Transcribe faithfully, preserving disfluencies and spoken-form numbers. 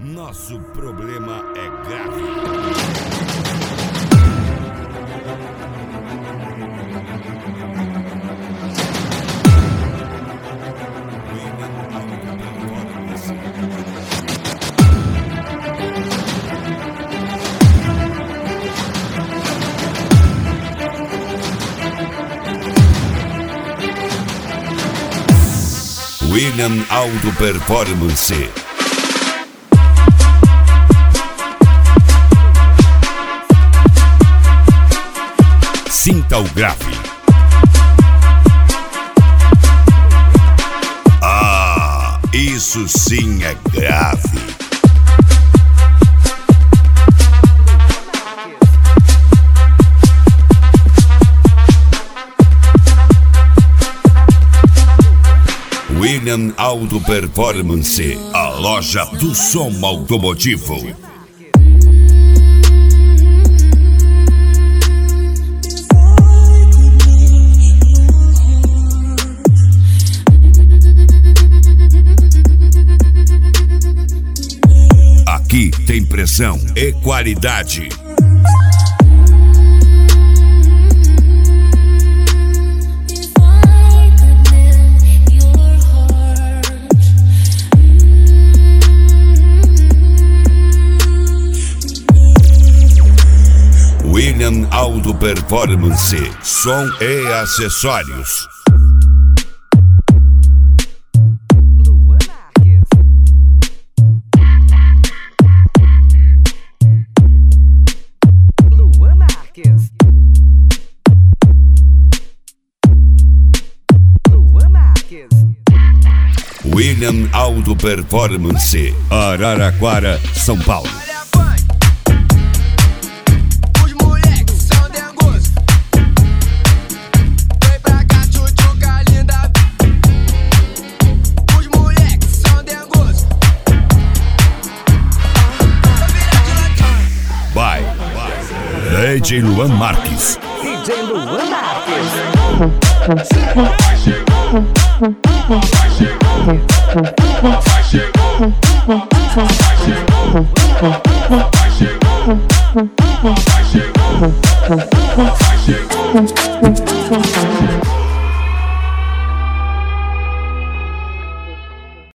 Nosso problema é grave. William Auto Performance. Sinta o grave. Ah, isso sim é grave. William Auto Performance, a loja do som automotivo. Aqui tem pressão e qualidade. William Auto Performance, som e acessórios. William Auto Performance, Araraquara, São Paulo. D J Luan Marques. D J Luan Marques.